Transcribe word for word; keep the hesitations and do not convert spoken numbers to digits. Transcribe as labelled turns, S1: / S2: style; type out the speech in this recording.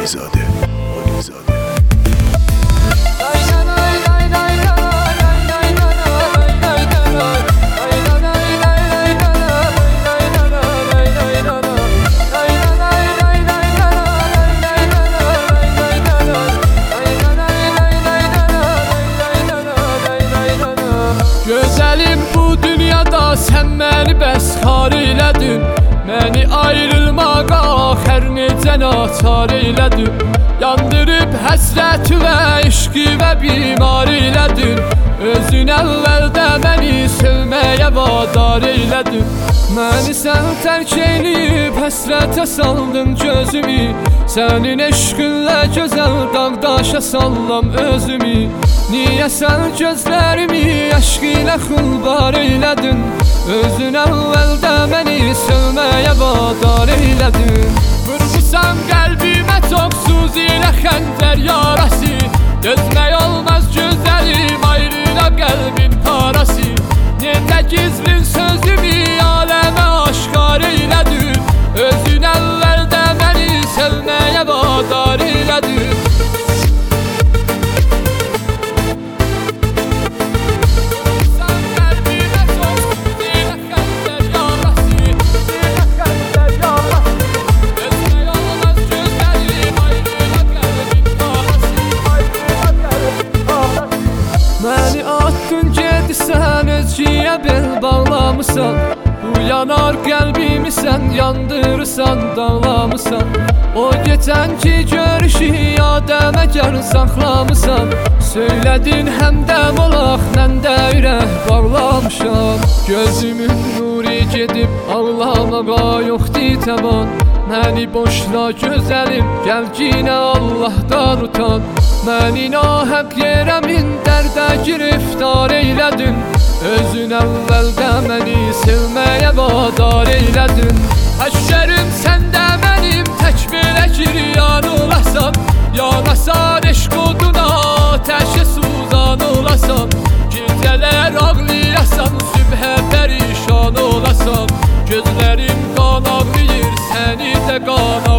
S1: Alizadə, Alizadə.
S2: Gözəlim bu dünyada sən məni bəsxar elədin, məni ayrılmağa hər necə naçar elədin, yandırıb həsrəti və işqi və bimar elədin, özün əvvəldə məni sevməyə vadar elədin. Məni sən tərk eləyib həsrətə saldın gözümü, sənin eşqinlə gözəl dağdaşa sallam özümü. Niyə sən gözlərimi eşq ilə xulbar elədin, özün əvvəldə məni sevməyə vadar elədin. Vurmusan qəlbimə çoxsuz ilə xəncər yarası, dözmək olmaz gözəlim ayrıla qəlbin parası. Necə gizlin sözümü aləmə aşkar elədin, özün əvvəldə məni sevməyə vadar elədin. Məni attın gedirsən, özgəyə bel bağlamısan, bu yanar qəlbimi sən yandırırsan, dağlamısan. O geçənki görüşü yadəmə gəl saxlamısan, söylədin həmdəm olaq, mən də ürək bağlamışam. Gözümün nuri gedib ağlamağa yoxdur təban, məni boşla gözəlim, gəl yenə Allahdan utan. Məni nahəq yerə min dərdə giriftar eylədin, özün əvvəldə məni sevməyə vadar eylədin. Həşərim səndə mənim tək belə giryan olasan, yanasan eşq oduna təşə suzan olasan, gecələr ağlayasan, sübhə pərişan olasan, gözlərim qan ağlayır, səni də qan